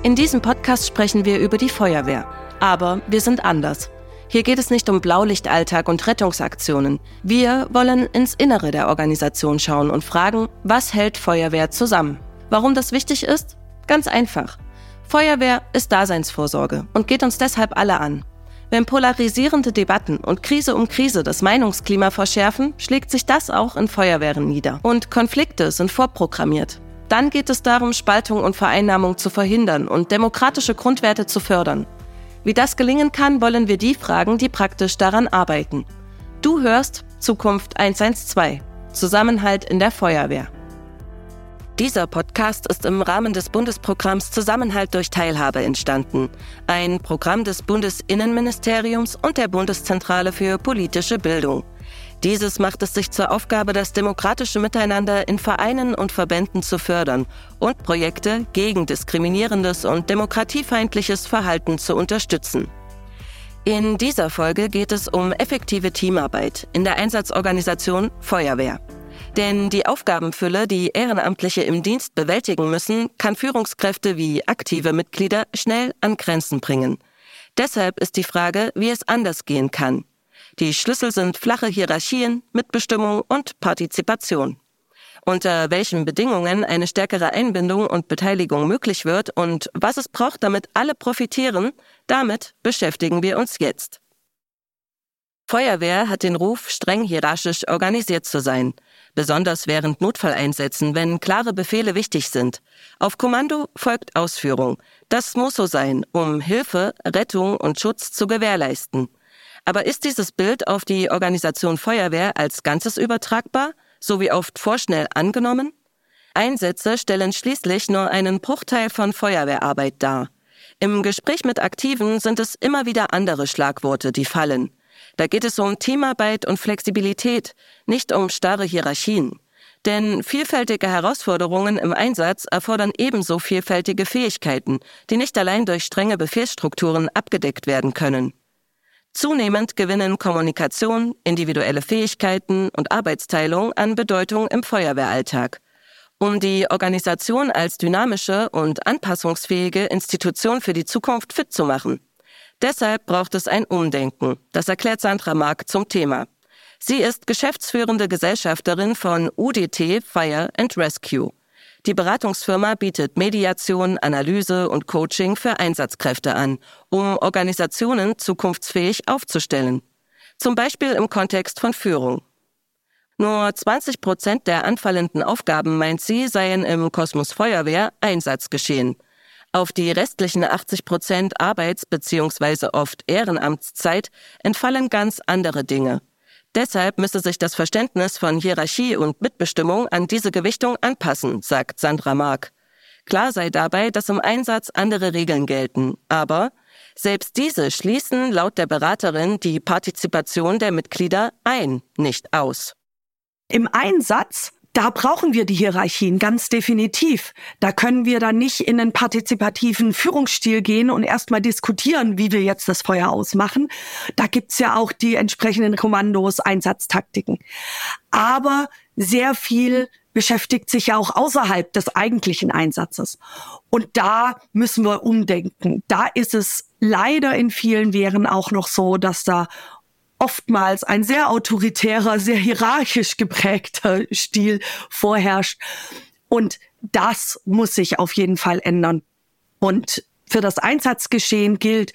In diesem Podcast sprechen wir über die Feuerwehr. Aber wir sind anders. Hier geht es nicht um Blaulichtalltag und Rettungsaktionen. Wir wollen ins Innere der Organisation schauen und fragen, was hält Feuerwehr zusammen? Warum das wichtig ist? Ganz einfach. Feuerwehr ist Daseinsvorsorge und geht uns deshalb alle an. Wenn polarisierende Debatten und Krise um Krise das Meinungsklima verschärfen, schlägt sich das auch in Feuerwehren nieder. Und Konflikte sind vorprogrammiert. Dann geht es darum, Spaltung und Vereinnahmung zu verhindern und demokratische Grundwerte zu fördern. Wie das gelingen kann, wollen wir die fragen, die praktisch daran arbeiten. Du hörst Zukunft 112. Zusammenhalt in der Feuerwehr. Dieser Podcast ist im Rahmen des Bundesprogramms Zusammenhalt durch Teilhabe entstanden. Ein Programm des Bundesinnenministeriums und der Bundeszentrale für politische Bildung. Dieses macht es sich zur Aufgabe, das demokratische Miteinander in Vereinen und Verbänden zu fördern und Projekte gegen diskriminierendes und demokratiefeindliches Verhalten zu unterstützen. In dieser Folge geht es um effektive Teamarbeit in der Einsatzorganisation Feuerwehr. Denn die Aufgabenfülle, die Ehrenamtliche im Dienst bewältigen müssen, kann Führungskräfte wie aktive Mitglieder schnell an Grenzen bringen. Deshalb ist die Frage, wie es anders gehen kann. Die Schlüssel sind flache Hierarchien, Mitbestimmung und Partizipation. Unter welchen Bedingungen eine stärkere Einbindung und Beteiligung möglich wird und was es braucht, damit alle profitieren, damit beschäftigen wir uns jetzt. Feuerwehr hat den Ruf, streng hierarchisch organisiert zu sein. Besonders während Notfalleinsätzen, wenn klare Befehle wichtig sind. Auf Kommando folgt Ausführung. Das muss so sein, um Hilfe, Rettung und Schutz zu gewährleisten. Aber ist dieses Bild auf die Organisation Feuerwehr als Ganzes übertragbar, so wie oft vorschnell angenommen? Einsätze stellen schließlich nur einen Bruchteil von Feuerwehrarbeit dar. Im Gespräch mit Aktiven sind es immer wieder andere Schlagworte, die fallen. Da geht es um Teamarbeit und Flexibilität, nicht um starre Hierarchien. Denn vielfältige Herausforderungen im Einsatz erfordern ebenso vielfältige Fähigkeiten, die nicht allein durch strenge Befehlsstrukturen abgedeckt werden können. Zunehmend gewinnen Kommunikation, individuelle Fähigkeiten und Arbeitsteilung an Bedeutung im Feuerwehralltag. Um die Organisation als dynamische und anpassungsfähige Institution für die Zukunft fit zu machen. Deshalb braucht es ein Umdenken. Das erklärt Sandra Mark zum Thema. Sie ist geschäftsführende Gesellschafterin von UDT Fire and Rescue. Die Beratungsfirma bietet Mediation, Analyse und Coaching für Einsatzkräfte an, um Organisationen zukunftsfähig aufzustellen. Zum Beispiel im Kontext von Führung. Nur 20% der anfallenden Aufgaben, meint sie, seien im Kosmos Feuerwehr Einsatzgeschehen. Auf die restlichen 80% Arbeits- bzw. oft Ehrenamtszeit entfallen ganz andere Dinge. Deshalb müsse sich das Verständnis von Hierarchie und Mitbestimmung an diese Gewichtung anpassen, sagt Sandra Mark. Klar sei dabei, dass im Einsatz andere Regeln gelten, aber selbst diese schließen laut der Beraterin die Partizipation der Mitglieder nicht aus. Im Einsatz, da brauchen wir die Hierarchien ganz definitiv. Da können wir dann nicht in einen partizipativen Führungsstil gehen und erstmal diskutieren, wie wir jetzt das Feuer ausmachen. Da gibt's ja auch die entsprechenden Kommandos, Einsatztaktiken. Aber sehr viel beschäftigt sich ja auch außerhalb des eigentlichen Einsatzes. Und da müssen wir umdenken. Da ist es leider in vielen Wehren auch noch so, dass da oftmals ein sehr autoritärer, sehr hierarchisch geprägter Stil vorherrscht. Und das muss sich auf jeden Fall ändern. Und für das Einsatzgeschehen gilt,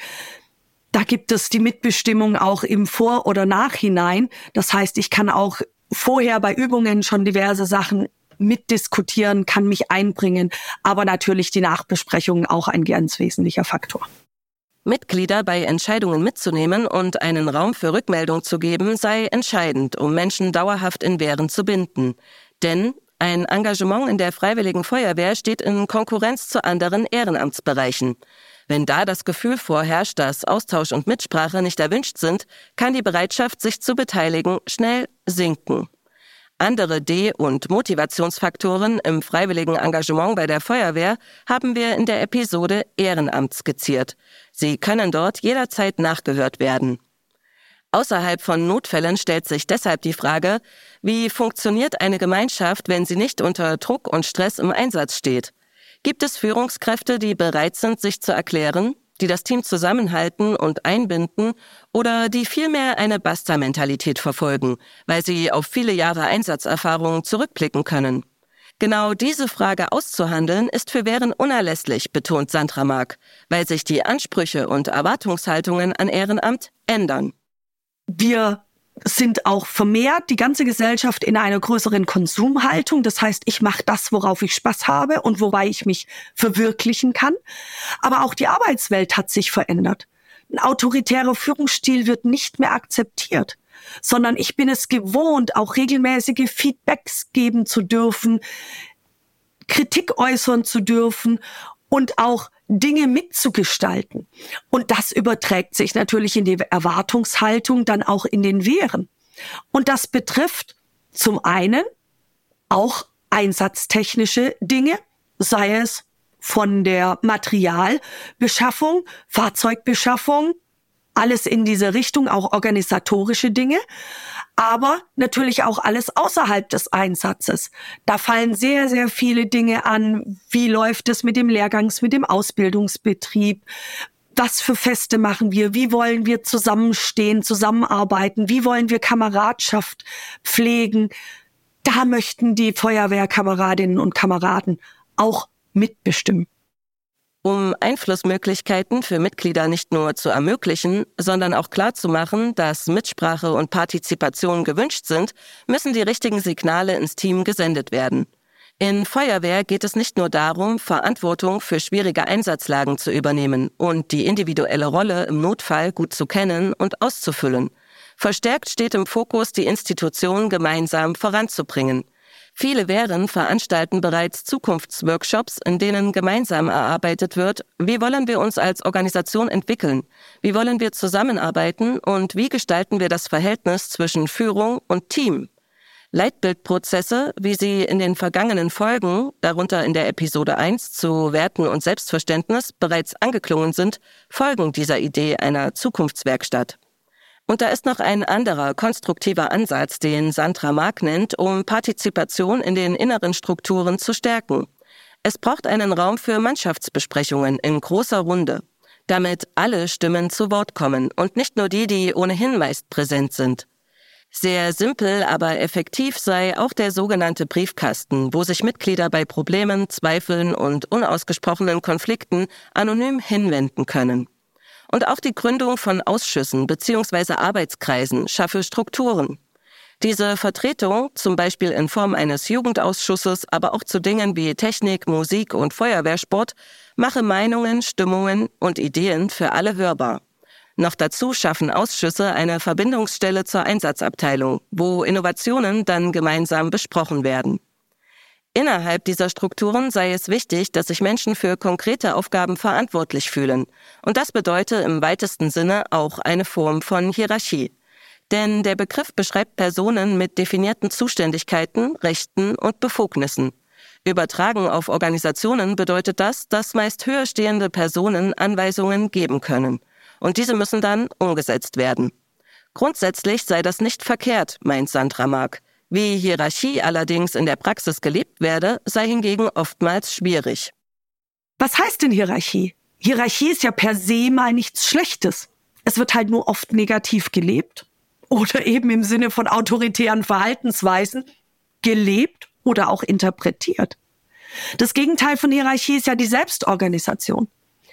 da gibt es die Mitbestimmung auch im Vor- oder Nachhinein. Das heißt, ich kann auch vorher bei Übungen schon diverse Sachen mitdiskutieren, kann mich einbringen. Aber natürlich die Nachbesprechung auch ein ganz wesentlicher Faktor. Mitglieder bei Entscheidungen mitzunehmen und einen Raum für Rückmeldung zu geben, sei entscheidend, um Menschen dauerhaft in Wehren zu binden. Denn ein Engagement in der Freiwilligen Feuerwehr steht in Konkurrenz zu anderen Ehrenamtsbereichen. Wenn da das Gefühl vorherrscht, dass Austausch und Mitsprache nicht erwünscht sind, kann die Bereitschaft, sich zu beteiligen, schnell sinken. Andere D- und Motivationsfaktoren im freiwilligen Engagement bei der Feuerwehr haben wir in der Episode Ehrenamt skizziert. Sie können dort jederzeit nachgehört werden. Außerhalb von Notfällen stellt sich deshalb die Frage, wie funktioniert eine Gemeinschaft, wenn sie nicht unter Druck und Stress im Einsatz steht? Gibt es Führungskräfte, die bereit sind, sich zu erklären, die das Team zusammenhalten und einbinden oder die vielmehr eine Basta-Mentalität verfolgen, weil sie auf viele Jahre Einsatzerfahrung zurückblicken können? Genau diese Frage auszuhandeln ist für Wehren unerlässlich, betont Sandra Mark, weil sich die Ansprüche und Erwartungshaltungen an Ehrenamt ändern. Wir sind auch vermehrt die ganze Gesellschaft in einer größeren Konsumhaltung. Das heißt, ich mache das, worauf ich Spaß habe und wobei ich mich verwirklichen kann. Aber auch die Arbeitswelt hat sich verändert. Ein autoritärer Führungsstil wird nicht mehr akzeptiert, sondern ich bin es gewohnt, auch regelmäßige Feedbacks geben zu dürfen, Kritik äußern zu dürfen und auch Dinge mitzugestalten. Und das überträgt sich natürlich in die Erwartungshaltung, dann auch in den Wehren. Und das betrifft zum einen auch einsatztechnische Dinge, sei es von der Materialbeschaffung, Fahrzeugbeschaffung, alles in diese Richtung, auch organisatorische Dinge, aber natürlich auch alles außerhalb des Einsatzes. Da fallen sehr, sehr viele Dinge an. Wie läuft es mit dem mit dem Ausbildungsbetrieb? Was für Feste machen wir? Wie wollen wir zusammenstehen, zusammenarbeiten? Wie wollen wir Kameradschaft pflegen? Da möchten die Feuerwehrkameradinnen und Kameraden auch mitbestimmen. Um Einflussmöglichkeiten für Mitglieder nicht nur zu ermöglichen, sondern auch klarzumachen, dass Mitsprache und Partizipation gewünscht sind, müssen die richtigen Signale ins Team gesendet werden. In Feuerwehr geht es nicht nur darum, Verantwortung für schwierige Einsatzlagen zu übernehmen und die individuelle Rolle im Notfall gut zu kennen und auszufüllen. Verstärkt steht im Fokus, die Institution gemeinsam voranzubringen. Viele Wehren veranstalten bereits Zukunftsworkshops, in denen gemeinsam erarbeitet wird, wie wollen wir uns als Organisation entwickeln, wie wollen wir zusammenarbeiten und wie gestalten wir das Verhältnis zwischen Führung und Team. Leitbildprozesse, wie sie in den vergangenen Folgen, darunter in der Episode 1 zu Werten und Selbstverständnis, bereits angeklungen sind, folgen dieser Idee einer Zukunftswerkstatt. Und da ist noch ein anderer konstruktiver Ansatz, den Sandra Mark nennt, um Partizipation in den inneren Strukturen zu stärken. Es braucht einen Raum für Mannschaftsbesprechungen in großer Runde, damit alle Stimmen zu Wort kommen und nicht nur die, die ohnehin meist präsent sind. Sehr simpel, aber effektiv sei auch der sogenannte Briefkasten, wo sich Mitglieder bei Problemen, Zweifeln und unausgesprochenen Konflikten anonym hinwenden können. Und auch die Gründung von Ausschüssen bzw. Arbeitskreisen schaffe Strukturen. Diese Vertretung, zum Beispiel in Form eines Jugendausschusses, aber auch zu Dingen wie Technik, Musik und Feuerwehrsport, mache Meinungen, Stimmungen und Ideen für alle hörbar. Noch dazu schaffen Ausschüsse eine Verbindungsstelle zur Einsatzabteilung, wo Innovationen dann gemeinsam besprochen werden. Innerhalb dieser Strukturen sei es wichtig, dass sich Menschen für konkrete Aufgaben verantwortlich fühlen. Und das bedeutet im weitesten Sinne auch eine Form von Hierarchie. Denn der Begriff beschreibt Personen mit definierten Zuständigkeiten, Rechten und Befugnissen. Übertragen auf Organisationen bedeutet das, dass meist höher stehende Personen Anweisungen geben können. Und diese müssen dann umgesetzt werden. Grundsätzlich sei das nicht verkehrt, meint Sandra Mark. Wie Hierarchie allerdings in der Praxis gelebt werde, sei hingegen oftmals schwierig. Was heißt denn Hierarchie? Hierarchie ist ja per se mal nichts Schlechtes. Es wird halt nur oft negativ gelebt oder eben im Sinne von autoritären Verhaltensweisen gelebt oder auch interpretiert. Das Gegenteil von Hierarchie ist ja die Selbstorganisation.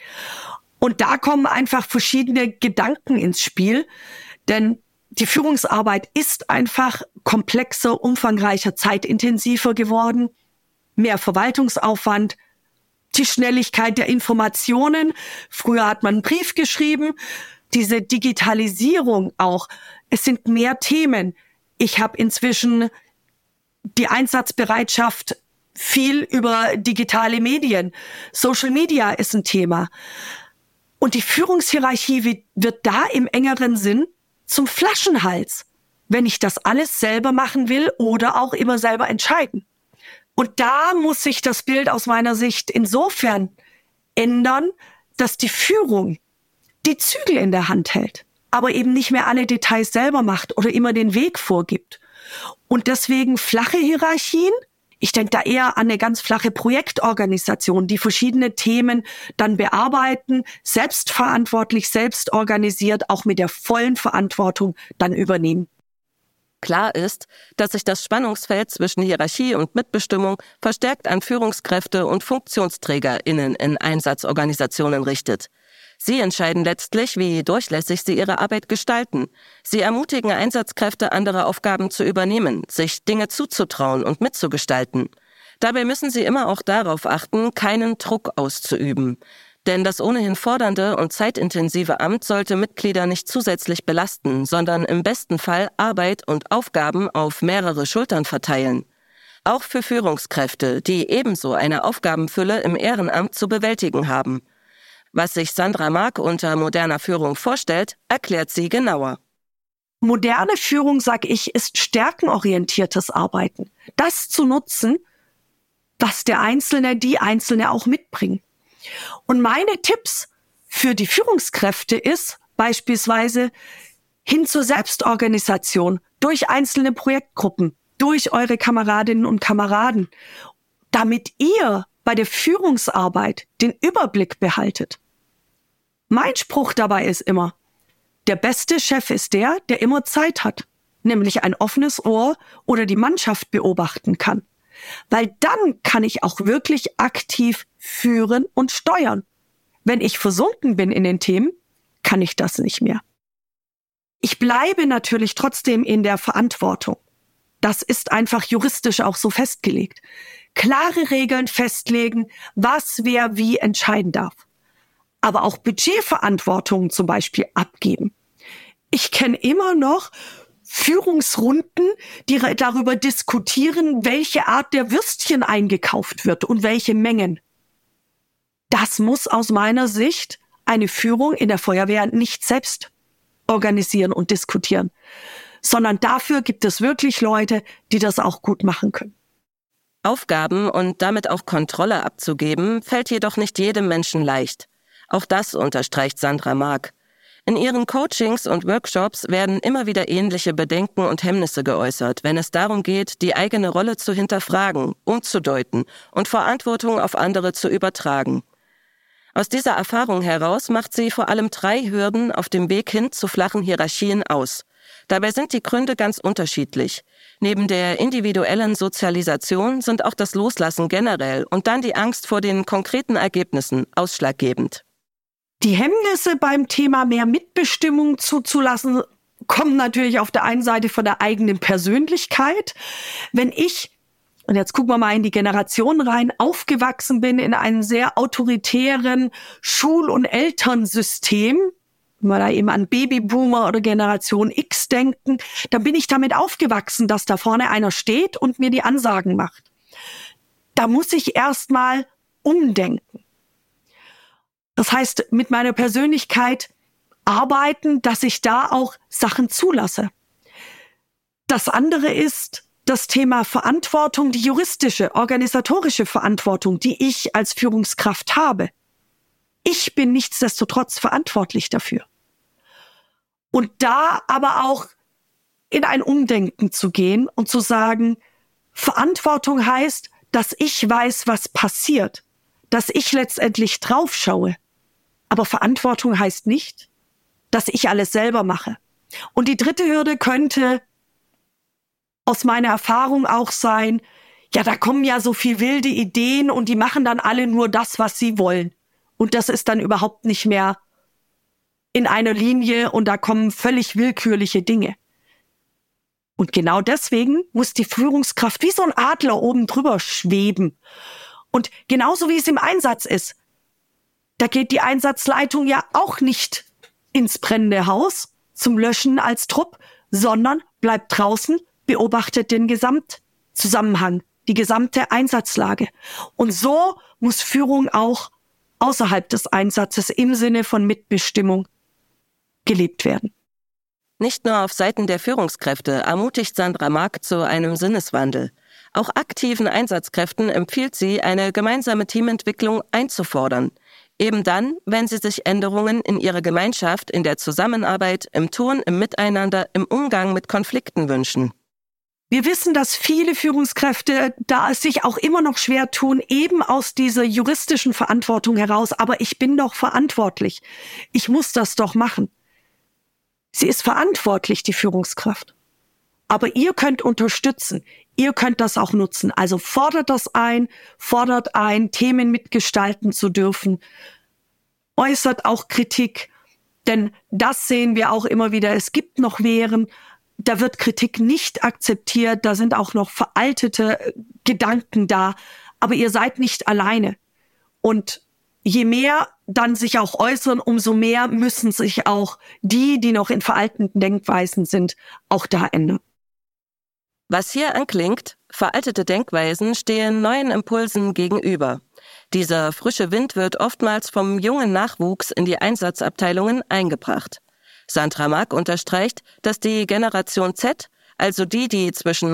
Und da kommen einfach verschiedene Gedanken ins Spiel, denn die Führungsarbeit ist einfach komplexer, umfangreicher, zeitintensiver geworden, mehr Verwaltungsaufwand, die Schnelligkeit der Informationen. Früher hat man einen Brief geschrieben, diese Digitalisierung auch. Es sind mehr Themen. Ich habe inzwischen die Einsatzbereitschaft viel über digitale Medien. Social Media ist ein Thema. Und die Führungshierarchie wird da im engeren Sinn zum Flaschenhals, wenn ich das alles selber machen will oder auch immer selber entscheiden. Und da muss sich das Bild aus meiner Sicht insofern ändern, dass die Führung die Zügel in der Hand hält, aber eben nicht mehr alle Details selber macht oder immer den Weg vorgibt. Und deswegen flache Hierarchien Ich denke da eher an eine ganz flache Projektorganisation, die verschiedene Themen dann bearbeiten, selbstverantwortlich, selbst organisiert, auch mit der vollen Verantwortung dann übernehmen. Klar ist, dass sich das Spannungsfeld zwischen Hierarchie und Mitbestimmung verstärkt an Führungskräfte und FunktionsträgerInnen in Einsatzorganisationen richtet. Sie entscheiden letztlich, wie durchlässig sie ihre Arbeit gestalten. Sie ermutigen Einsatzkräfte, andere Aufgaben zu übernehmen, sich Dinge zuzutrauen und mitzugestalten. Dabei müssen sie immer auch darauf achten, keinen Druck auszuüben. Denn das ohnehin fordernde und zeitintensive Amt sollte Mitglieder nicht zusätzlich belasten, sondern im besten Fall Arbeit und Aufgaben auf mehrere Schultern verteilen. Auch für Führungskräfte, die ebenso eine Aufgabenfülle im Ehrenamt zu bewältigen haben. Was sich Sandra Mark unter moderner Führung vorstellt, erklärt sie genauer. Moderne Führung, sag ich, ist stärkenorientiertes Arbeiten. Das zu nutzen, was der Einzelne, die Einzelne auch mitbringen. Und meine Tipps für die Führungskräfte ist beispielsweise hin zur Selbstorganisation durch einzelne Projektgruppen, durch eure Kameradinnen und Kameraden, damit ihr bei der Führungsarbeit den Überblick behaltet. Mein Spruch dabei ist immer, der beste Chef ist der immer Zeit hat, nämlich ein offenes Ohr oder die Mannschaft beobachten kann. Weil dann kann ich auch wirklich aktiv führen und steuern. Wenn ich versunken bin in den Themen, kann ich das nicht mehr. Ich bleibe natürlich trotzdem in der Verantwortung. Das ist einfach juristisch auch so festgelegt. Klare Regeln festlegen, was wer wie entscheiden darf. Aber auch Budgetverantwortung zum Beispiel abgeben. Ich kenne immer noch Führungsrunden, die darüber diskutieren, welche Art der Würstchen eingekauft wird und welche Mengen. Das muss aus meiner Sicht eine Führung in der Feuerwehr nicht selbst organisieren und diskutieren, sondern dafür gibt es wirklich Leute, die das auch gut machen können. Aufgaben und damit auch Kontrolle abzugeben, fällt jedoch nicht jedem Menschen leicht. Auch das unterstreicht Sandra Mark. In ihren Coachings und Workshops werden immer wieder ähnliche Bedenken und Hemmnisse geäußert, wenn es darum geht, die eigene Rolle zu hinterfragen, umzudeuten und Verantwortung auf andere zu übertragen. Aus dieser Erfahrung heraus macht sie vor allem 3 Hürden auf dem Weg hin zu flachen Hierarchien aus. Dabei sind die Gründe ganz unterschiedlich. Neben der individuellen Sozialisation sind auch das Loslassen generell und dann die Angst vor den konkreten Ergebnissen ausschlaggebend. Die Hemmnisse beim Thema mehr Mitbestimmung zuzulassen, kommen natürlich auf der einen Seite von der eigenen Persönlichkeit. Wenn ich, und jetzt gucken wir mal in die Generation rein, aufgewachsen bin in einem sehr autoritären Schul- und Elternsystem, wenn wir da eben an Babyboomer oder Generation X denken, dann bin ich damit aufgewachsen, dass da vorne einer steht und mir die Ansagen macht. Da muss ich erstmal umdenken. Das heißt, mit meiner Persönlichkeit arbeiten, dass ich da auch Sachen zulasse. Das andere ist das Thema Verantwortung, die juristische, organisatorische Verantwortung, die ich als Führungskraft habe. Ich bin nichtsdestotrotz verantwortlich dafür. Und da aber auch in ein Umdenken zu gehen und zu sagen, Verantwortung heißt, dass ich weiß, was passiert, dass ich letztendlich drauf schaue. Aber Verantwortung heißt nicht, dass ich alles selber mache. Und die 3. Hürde könnte aus meiner Erfahrung auch sein, ja, da kommen ja so viel wilde Ideen und die machen dann alle nur das, was sie wollen. Und das ist dann überhaupt nicht mehr in einer Linie und da kommen völlig willkürliche Dinge. Und genau deswegen muss die Führungskraft wie so ein Adler oben drüber schweben. Und genauso wie es im Einsatz ist, da geht die Einsatzleitung ja auch nicht ins brennende Haus zum Löschen als Trupp, sondern bleibt draußen, beobachtet den Gesamtzusammenhang, die gesamte Einsatzlage. Und so muss Führung auch außerhalb des Einsatzes im Sinne von Mitbestimmung gelebt werden. Nicht nur auf Seiten der Führungskräfte ermutigt Sandra Mark zu einem Sinneswandel. Auch aktiven Einsatzkräften empfiehlt sie, eine gemeinsame Teamentwicklung einzufordern. Eben dann, wenn sie sich Änderungen in ihrer Gemeinschaft, in der Zusammenarbeit, im Tun, im Miteinander, im Umgang mit Konflikten wünschen. Wir wissen, dass viele Führungskräfte da es sich auch immer noch schwer tun, eben aus dieser juristischen Verantwortung heraus. Aber ich bin doch verantwortlich. Ich muss das doch machen. Sie ist verantwortlich, die Führungskraft. Aber ihr könnt unterstützen. Ihr könnt das auch nutzen. Also fordert ein, Themen mitgestalten zu dürfen. Äußert auch Kritik. Denn das sehen wir auch immer wieder. Es gibt noch Wehren. Da wird Kritik nicht akzeptiert, da sind auch noch veraltete Gedanken da, aber ihr seid nicht alleine. Und je mehr dann sich auch äußern, umso mehr müssen sich auch die noch in veralteten Denkweisen sind, auch da ändern. Was hier anklingt, veraltete Denkweisen stehen neuen Impulsen gegenüber. Dieser frische Wind wird oftmals vom jungen Nachwuchs in die Einsatzabteilungen eingebracht. Sandra Mack unterstreicht, dass die Generation Z, also die zwischen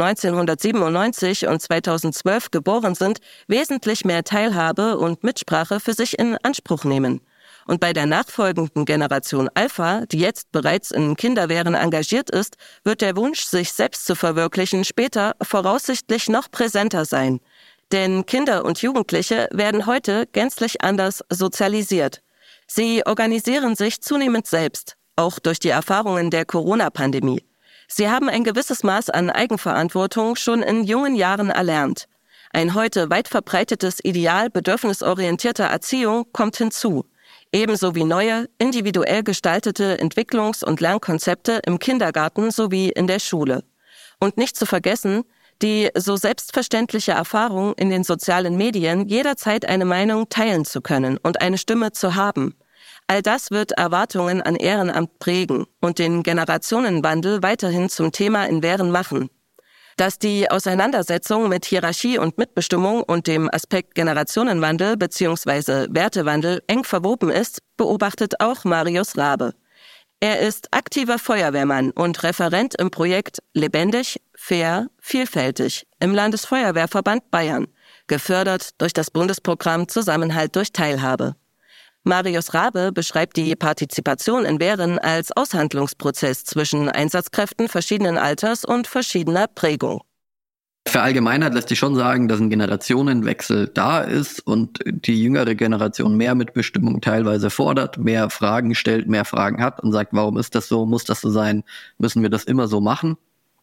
1997 und 2012 geboren sind, wesentlich mehr Teilhabe und Mitsprache für sich in Anspruch nehmen. Und bei der nachfolgenden Generation Alpha, die jetzt bereits in Kinderwehren engagiert ist, wird der Wunsch, sich selbst zu verwirklichen, später voraussichtlich noch präsenter sein. Denn Kinder und Jugendliche werden heute gänzlich anders sozialisiert. Sie organisieren sich zunehmend selbst, auch durch die Erfahrungen der Corona-Pandemie. Sie haben ein gewisses Maß an Eigenverantwortung schon in jungen Jahren erlernt. Ein heute weit verbreitetes Ideal bedürfnisorientierter Erziehung kommt hinzu. Ebenso wie neue, individuell gestaltete Entwicklungs- und Lernkonzepte im Kindergarten sowie in der Schule. Und nicht zu vergessen, die so selbstverständliche Erfahrung, in den sozialen Medien jederzeit eine Meinung teilen zu können und eine Stimme zu haben. All das wird Erwartungen an Ehrenamt prägen und den Generationenwandel weiterhin zum Thema in Wehren machen. Dass die Auseinandersetzung mit Hierarchie und Mitbestimmung und dem Aspekt Generationenwandel bzw. Wertewandel eng verwoben ist, beobachtet auch Marius Rabe. Er ist aktiver Feuerwehrmann und Referent im Projekt Lebendig, Fair, Vielfältig im Landesfeuerwehrverband Bayern, gefördert durch das Bundesprogramm Zusammenhalt durch Teilhabe. Marius Rabe beschreibt die Partizipation in Wehren als Aushandlungsprozess zwischen Einsatzkräften verschiedenen Alters und verschiedener Prägung. Verallgemeinert lässt sich schon sagen, dass ein Generationenwechsel da ist und die jüngere Generation mehr Mitbestimmung teilweise fordert, mehr Fragen stellt, mehr Fragen hat und sagt, warum ist das so, muss das so sein, müssen wir das immer so machen?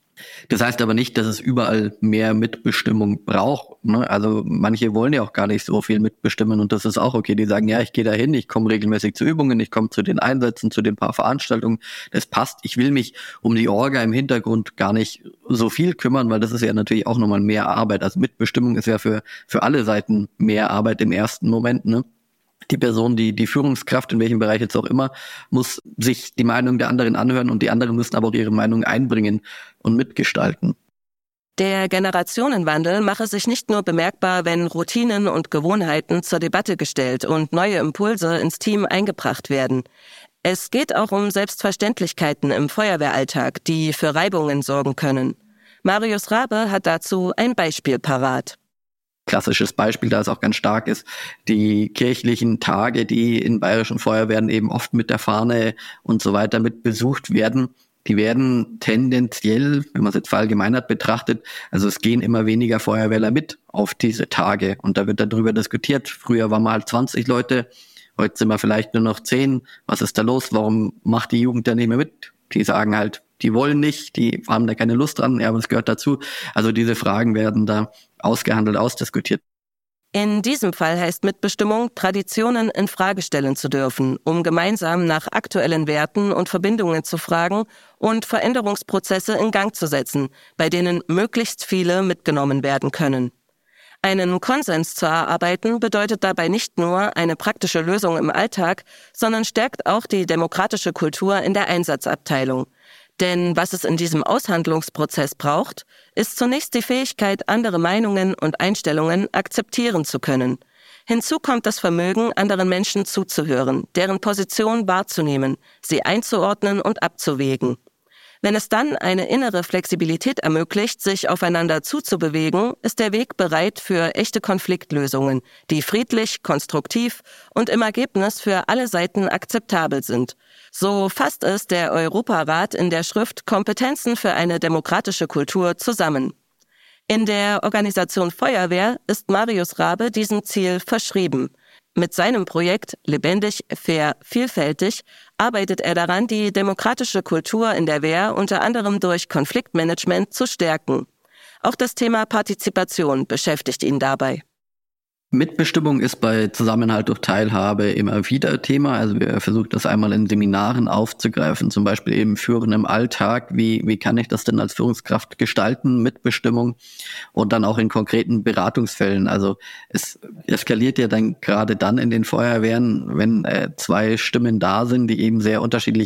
Das heißt aber nicht, dass es überall mehr Mitbestimmung braucht, ne? Also manche wollen ja auch gar nicht so viel mitbestimmen und das ist auch okay. Die sagen, ja, ich gehe da hin, ich komme regelmäßig zu Übungen, ich komme zu den Einsätzen, zu den paar Veranstaltungen. Das passt. Ich will mich um die Orga im Hintergrund gar nicht so viel kümmern, weil das ist ja natürlich auch nochmal mehr Arbeit. Also Mitbestimmung ist ja für alle Seiten mehr Arbeit im ersten Moment, ne? Die Person, die Führungskraft, in welchem Bereich jetzt auch immer, muss sich die Meinung der anderen anhören und die anderen müssen aber auch ihre Meinung einbringen und mitgestalten. Der Generationenwandel mache sich nicht nur bemerkbar, wenn Routinen und Gewohnheiten zur Debatte gestellt und neue Impulse ins Team eingebracht werden. Es geht auch um Selbstverständlichkeiten im Feuerwehralltag, die für Reibungen sorgen können. Marius Rabe hat dazu ein Beispiel parat. Klassisches Beispiel, da es auch ganz stark ist, die kirchlichen Tage, die in bayerischen Feuerwehren eben oft mit der Fahne und so weiter mit besucht werden, die werden tendenziell, wenn man es jetzt verallgemeinert betrachtet, also es gehen immer weniger Feuerwehrler mit auf diese Tage und da wird darüber diskutiert. Früher waren wir halt 20 Leute, heute sind wir vielleicht nur noch 10. Was ist da los? Warum macht die Jugend da nicht mehr mit? Die sagen halt, die wollen nicht, die haben da keine Lust dran, ja, aber es gehört dazu. Also diese Fragen werden da ausgehandelt, ausdiskutiert. In diesem Fall heißt Mitbestimmung, Traditionen in Frage stellen zu dürfen, um gemeinsam nach aktuellen Werten und Verbindungen zu fragen und Veränderungsprozesse in Gang zu setzen, bei denen möglichst viele mitgenommen werden können. Einen Konsens zu erarbeiten bedeutet dabei nicht nur eine praktische Lösung im Alltag, sondern stärkt auch die demokratische Kultur in der Einsatzabteilung. Denn was es in diesem Aushandlungsprozess braucht, ist zunächst die Fähigkeit, andere Meinungen und Einstellungen akzeptieren zu können. Hinzu kommt das Vermögen, anderen Menschen zuzuhören, deren Position wahrzunehmen, sie einzuordnen und abzuwägen. Wenn es dann eine innere Flexibilität ermöglicht, sich aufeinander zuzubewegen, ist der Weg bereit für echte Konfliktlösungen, die friedlich, konstruktiv und im Ergebnis für alle Seiten akzeptabel sind. So fasst es der Europarat in der Schrift Kompetenzen für eine demokratische Kultur zusammen. In der Organisation Feuerwehr ist Marius Raabe diesem Ziel verschrieben. Mit seinem Projekt Lebendig, fair, vielfältig arbeitet er daran, die demokratische Kultur in der Wehr unter anderem durch Konfliktmanagement zu stärken. Auch das Thema Partizipation beschäftigt ihn dabei. Mitbestimmung ist bei Zusammenhalt durch Teilhabe immer wieder Thema. Also wir versuchen das einmal in Seminaren aufzugreifen, zum Beispiel eben Führen im Alltag. Wie kann ich das denn als Führungskraft gestalten, Mitbestimmung? Und dann auch in konkreten Beratungsfällen. Also es eskaliert ja dann gerade dann in den Feuerwehren, wenn zwei Stimmen da sind, die eben sehr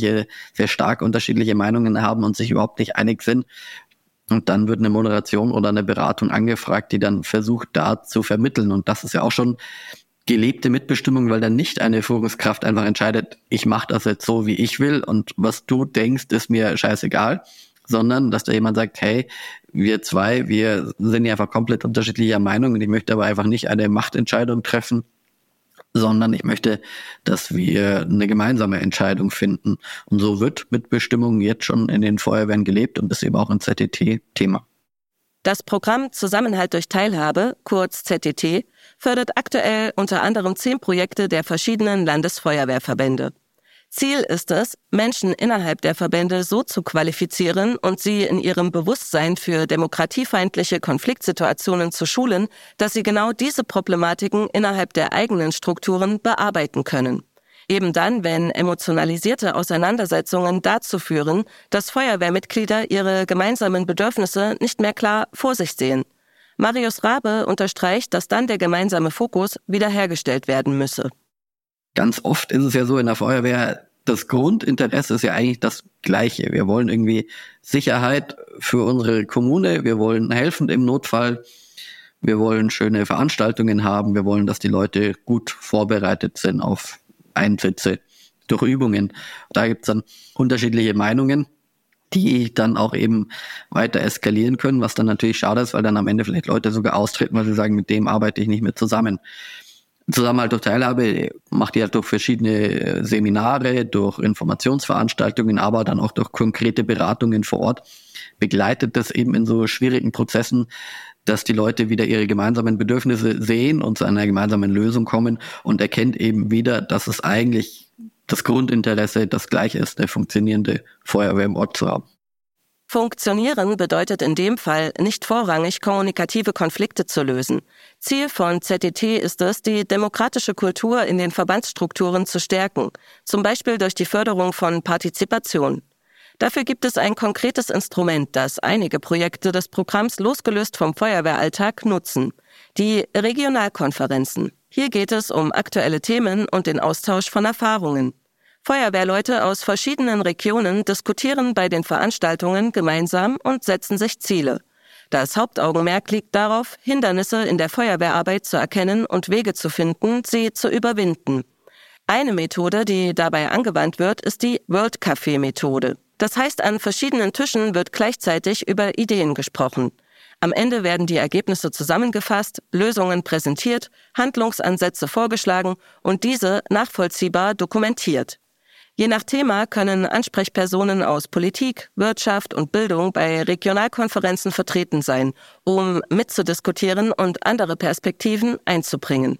stark unterschiedliche Meinungen haben und sich überhaupt nicht einig sind. Und dann wird eine Moderation oder eine Beratung angefragt, die dann versucht, da zu vermitteln. Und das ist ja auch schon gelebte Mitbestimmung, weil dann nicht eine Führungskraft einfach entscheidet, ich mache das jetzt so, wie ich will und was du denkst, ist mir scheißegal, sondern dass da jemand sagt, hey, wir sind ja einfach komplett unterschiedlicher Meinung und ich möchte aber einfach nicht eine Machtentscheidung treffen, sondern ich möchte, dass wir eine gemeinsame Entscheidung finden. Und so wird Mitbestimmung jetzt schon in den Feuerwehren gelebt und ist eben auch ein ZTT-Thema. Das Programm Zusammenhalt durch Teilhabe, kurz ZTT, fördert aktuell unter anderem 10 Projekte der verschiedenen Landesfeuerwehrverbände. Ziel ist es, Menschen innerhalb der Verbände so zu qualifizieren und sie in ihrem Bewusstsein für demokratiefeindliche Konfliktsituationen zu schulen, dass sie genau diese Problematiken innerhalb der eigenen Strukturen bearbeiten können. Eben dann, wenn emotionalisierte Auseinandersetzungen dazu führen, dass Feuerwehrmitglieder ihre gemeinsamen Bedürfnisse nicht mehr klar vor sich sehen. Marius Raabe unterstreicht, dass dann der gemeinsame Fokus wiederhergestellt werden müsse. Ganz oft ist es ja so in der Feuerwehr, das Grundinteresse ist ja eigentlich das Gleiche. Wir wollen irgendwie Sicherheit für unsere Kommune, wir wollen helfen im Notfall, wir wollen schöne Veranstaltungen haben, wir wollen, dass die Leute gut vorbereitet sind auf Einsätze durch Übungen. Da gibt es dann unterschiedliche Meinungen, die dann auch eben weiter eskalieren können, was dann natürlich schade ist, weil dann am Ende vielleicht Leute sogar austreten, weil sie sagen, mit dem arbeite ich nicht mehr zusammen. Zusammenhalt durch Teilhabe macht ihr halt durch verschiedene Seminare, durch Informationsveranstaltungen, aber dann auch durch konkrete Beratungen vor Ort, begleitet das eben in so schwierigen Prozessen, dass die Leute wieder ihre gemeinsamen Bedürfnisse sehen und zu einer gemeinsamen Lösung kommen und erkennt eben wieder, dass es eigentlich das Grundinteresse das gleiche ist, eine funktionierende Feuerwehr im Ort zu haben. Funktionieren bedeutet in dem Fall nicht vorrangig kommunikative Konflikte zu lösen. Ziel von ZTT ist es, die demokratische Kultur in den Verbandsstrukturen zu stärken, zum Beispiel durch die Förderung von Partizipation. Dafür gibt es ein konkretes Instrument, das einige Projekte des Programms losgelöst vom Feuerwehralltag nutzen: die Regionalkonferenzen. Hier geht es um aktuelle Themen und den Austausch von Erfahrungen. Feuerwehrleute aus verschiedenen Regionen diskutieren bei den Veranstaltungen gemeinsam und setzen sich Ziele. Das Hauptaugenmerk liegt darauf, Hindernisse in der Feuerwehrarbeit zu erkennen und Wege zu finden, sie zu überwinden. Eine Methode, die dabei angewandt wird, ist die World Café-Methode. Das heißt, an verschiedenen Tischen wird gleichzeitig über Ideen gesprochen. Am Ende werden die Ergebnisse zusammengefasst, Lösungen präsentiert, Handlungsansätze vorgeschlagen und diese nachvollziehbar dokumentiert. Je nach Thema können Ansprechpersonen aus Politik, Wirtschaft und Bildung bei Regionalkonferenzen vertreten sein, um mitzudiskutieren und andere Perspektiven einzubringen.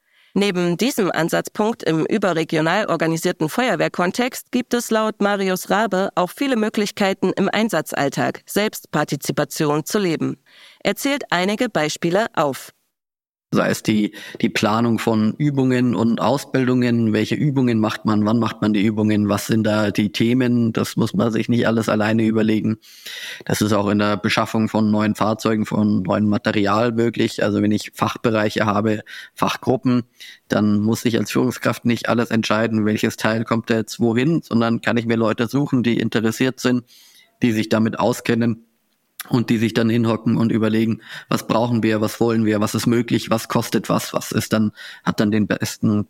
Neben diesem Ansatzpunkt im überregional organisierten Feuerwehrkontext gibt es laut Marius Raabe auch viele Möglichkeiten im Einsatzalltag, Selbstpartizipation zu leben. Er zählt einige Beispiele auf. Sei es die Planung von Übungen und Ausbildungen, welche Übungen macht man, wann macht man die Übungen, was sind da die Themen, das muss man sich nicht alles alleine überlegen. Das ist auch in der Beschaffung von neuen Fahrzeugen, von neuem Material möglich. Also wenn ich Fachbereiche habe, Fachgruppen, dann muss ich als Führungskraft nicht alles entscheiden, welches Teil kommt jetzt wohin, sondern kann ich mir Leute suchen, die interessiert sind, die sich damit auskennen und die sich dann hinhocken und überlegen, was brauchen wir, was wollen wir, was ist möglich, was kostet was ist dann, hat dann den besten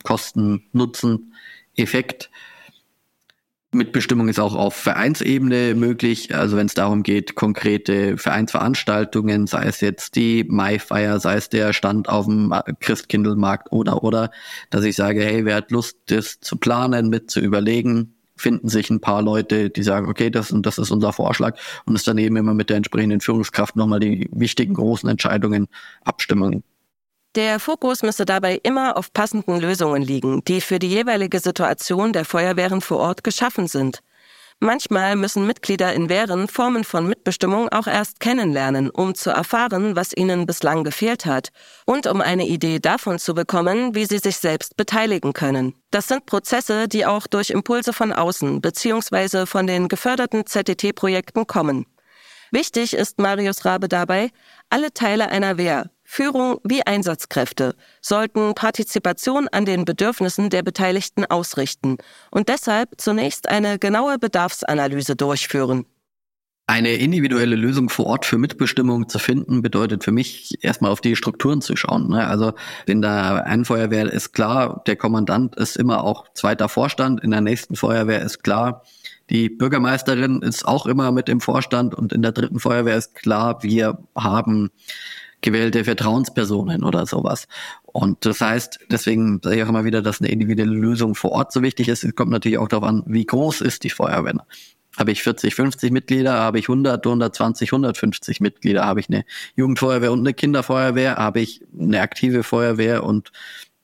Kosten-Nutzen-Effekt. Mitbestimmung ist auch auf Vereinsebene möglich, also wenn es darum geht, konkrete Vereinsveranstaltungen, sei es jetzt die Maifeier, sei es der Stand auf dem Christkindlmarkt oder, dass ich sage, hey, wer hat Lust, das zu planen, mit zu überlegen, finden sich ein paar Leute, die sagen, okay, das und das ist unser Vorschlag und es dann eben immer mit der entsprechenden Führungskraft nochmal die wichtigen großen Entscheidungen abstimmen. Der Fokus müsse dabei immer auf passenden Lösungen liegen, die für die jeweilige Situation der Feuerwehren vor Ort geschaffen sind. Manchmal müssen Mitglieder in Wehren Formen von Mitbestimmung auch erst kennenlernen, um zu erfahren, was ihnen bislang gefehlt hat und um eine Idee davon zu bekommen, wie sie sich selbst beteiligen können. Das sind Prozesse, die auch durch Impulse von außen bzw. von den geförderten ZTT-Projekten kommen. Wichtig ist Marius Rabe dabei, alle Teile einer Wehr, Führung wie Einsatzkräfte, sollten Partizipation an den Bedürfnissen der Beteiligten ausrichten und deshalb zunächst eine genaue Bedarfsanalyse durchführen. Eine individuelle Lösung vor Ort für Mitbestimmung zu finden, bedeutet für mich erstmal auf die Strukturen zu schauen. Also in der einen Feuerwehr ist klar, der Kommandant ist immer auch zweiter Vorstand, in der nächsten Feuerwehr ist klar, die Bürgermeisterin ist auch immer mit im Vorstand und in der dritten Feuerwehr ist klar, wir haben gewählte Vertrauenspersonen oder sowas. Und das heißt, deswegen sage ich auch immer wieder, dass eine individuelle Lösung vor Ort so wichtig ist. Es kommt natürlich auch darauf an, wie groß ist die Feuerwehr. Habe ich 40, 50 Mitglieder, habe ich 100, 120, 150 Mitglieder, habe ich eine Jugendfeuerwehr und eine Kinderfeuerwehr, habe ich eine aktive Feuerwehr und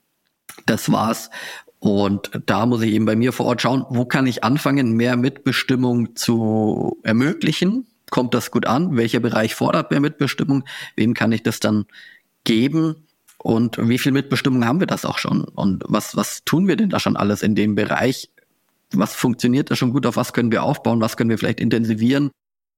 das war's. Und da muss ich eben bei mir vor Ort schauen, wo kann ich anfangen, mehr Mitbestimmung zu ermöglichen? Kommt das gut an? Welcher Bereich fordert mehr Mitbestimmung? Wem kann ich das dann geben? Und wie viel Mitbestimmung haben wir das auch schon? Und was tun wir denn da schon alles in dem Bereich? Was funktioniert da schon gut? Auf was können wir aufbauen? Was können wir vielleicht intensivieren?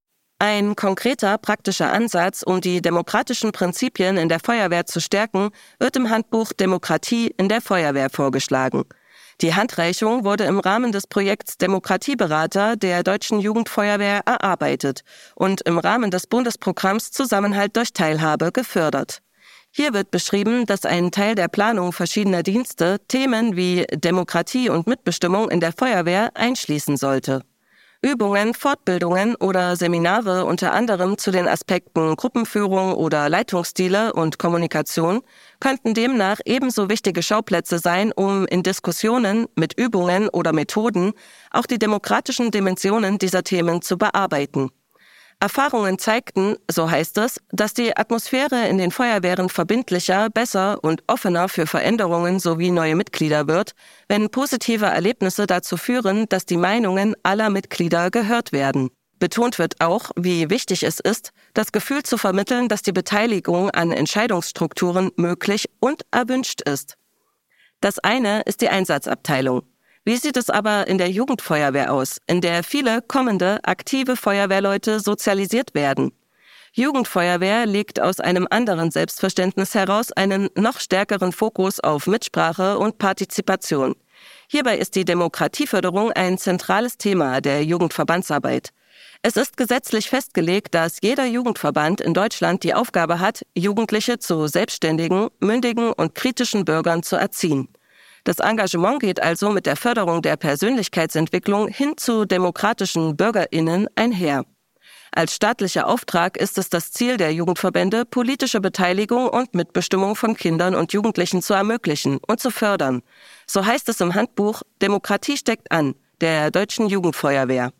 Ein konkreter, praktischer Ansatz, um die demokratischen Prinzipien in der Feuerwehr zu stärken, wird im Handbuch Demokratie in der Feuerwehr vorgeschlagen. Die Handreichung wurde im Rahmen des Projekts Demokratieberater der Deutschen Jugendfeuerwehr erarbeitet und im Rahmen des Bundesprogramms Zusammenhalt durch Teilhabe gefördert. Hier wird beschrieben, dass ein Teil der Planung verschiedener Dienste Themen wie Demokratie und Mitbestimmung in der Feuerwehr einschließen sollte. Übungen, Fortbildungen oder Seminare unter anderem zu den Aspekten Gruppenführung oder Leitungsstile und Kommunikation könnten demnach ebenso wichtige Schauplätze sein, um in Diskussionen mit Übungen oder Methoden auch die demokratischen Dimensionen dieser Themen zu bearbeiten. Erfahrungen zeigten, so heißt es, dass die Atmosphäre in den Feuerwehren verbindlicher, besser und offener für Veränderungen sowie neue Mitglieder wird, wenn positive Erlebnisse dazu führen, dass die Meinungen aller Mitglieder gehört werden. Betont wird auch, wie wichtig es ist, das Gefühl zu vermitteln, dass die Beteiligung an Entscheidungsstrukturen möglich und erwünscht ist. Das eine ist die Einsatzabteilung. Wie sieht es aber in der Jugendfeuerwehr aus, in der viele kommende, aktive Feuerwehrleute sozialisiert werden? Jugendfeuerwehr legt aus einem anderen Selbstverständnis heraus einen noch stärkeren Fokus auf Mitsprache und Partizipation. Hierbei ist die Demokratieförderung ein zentrales Thema der Jugendverbandsarbeit. Es ist gesetzlich festgelegt, dass jeder Jugendverband in Deutschland die Aufgabe hat, Jugendliche zu selbstständigen, mündigen und kritischen Bürgern zu erziehen. Das Engagement geht also mit der Förderung der Persönlichkeitsentwicklung hin zu demokratischen BürgerInnen einher. Als staatlicher Auftrag ist es das Ziel der Jugendverbände, politische Beteiligung und Mitbestimmung von Kindern und Jugendlichen zu ermöglichen und zu fördern. So heißt es im Handbuch Demokratie steckt an, der Deutschen Jugendfeuerwehr.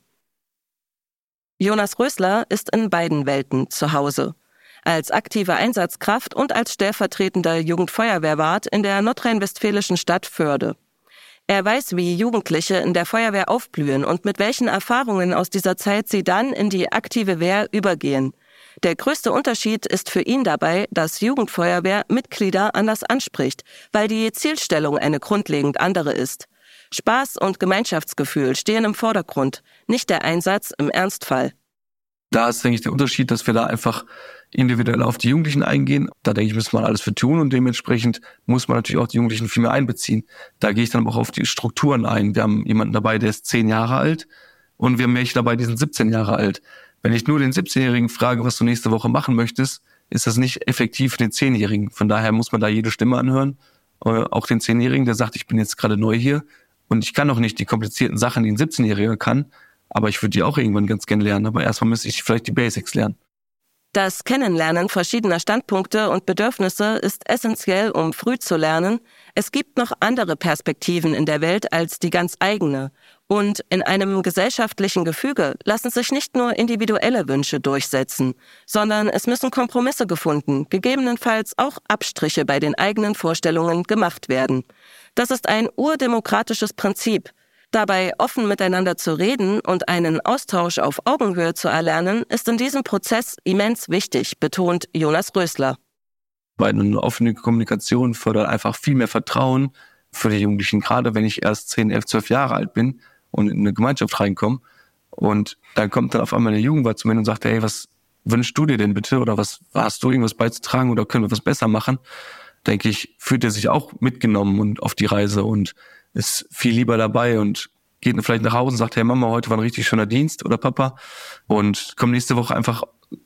Jonas Rösler ist in beiden Welten zu Hause. Als aktive Einsatzkraft und als stellvertretender Jugendfeuerwehrwart in der nordrhein-westfälischen Stadt Förde. Er weiß, wie Jugendliche in der Feuerwehr aufblühen und mit welchen Erfahrungen aus dieser Zeit sie dann in die aktive Wehr übergehen. Der größte Unterschied ist für ihn dabei, dass Jugendfeuerwehr Mitglieder anders anspricht, weil die Zielstellung eine grundlegend andere ist. Spaß und Gemeinschaftsgefühl stehen im Vordergrund, nicht der Einsatz im Ernstfall. Da ist, denke ich, der Unterschied, dass wir da einfach individuell auf die Jugendlichen eingehen. Da denke ich, muss man alles für tun und dementsprechend muss man natürlich auch die Jugendlichen viel mehr einbeziehen. Da gehe ich dann aber auch auf die Strukturen ein. Wir haben jemanden dabei, der ist 10 Jahre alt und wir haben welche dabei, die sind 17 Jahre alt. Wenn ich nur den 17-Jährigen frage, was du nächste Woche machen möchtest, ist das nicht effektiv für den 10-Jährigen. Von daher muss man da jede Stimme anhören. Auch den 10-Jährigen, der sagt, ich bin jetzt gerade neu hier und ich kann auch nicht die komplizierten Sachen, die ein 17-Jähriger kann, aber ich würde die auch irgendwann ganz gerne lernen. Aber erstmal müsste ich vielleicht die Basics lernen. Das Kennenlernen verschiedener Standpunkte und Bedürfnisse ist essentiell, um früh zu lernen, es gibt noch andere Perspektiven in der Welt als die ganz eigene. Und in einem gesellschaftlichen Gefüge lassen sich nicht nur individuelle Wünsche durchsetzen, sondern es müssen Kompromisse gefunden, gegebenenfalls auch Abstriche bei den eigenen Vorstellungen gemacht werden. Das ist ein urdemokratisches Prinzip. Dabei offen miteinander zu reden und einen Austausch auf Augenhöhe zu erlernen, ist in diesem Prozess immens wichtig, betont Jonas Rösler. Weil eine offene Kommunikation fördert einfach viel mehr Vertrauen für die Jugendlichen, gerade wenn ich erst 10, 11, 12 Jahre alt bin und in eine Gemeinschaft reinkomme. Und dann kommt dann auf einmal eine Jugendwart zu mir und sagt, hey, was wünschst du dir denn bitte? Oder was hast du irgendwas beizutragen oder können wir was besser machen? Denke ich, fühlt er sich auch mitgenommen und auf die Reise und ist viel lieber dabei und geht vielleicht nach Hause und sagt, hey Mama, heute war ein richtig schöner Dienst oder Papa und kommt nächste Woche einfach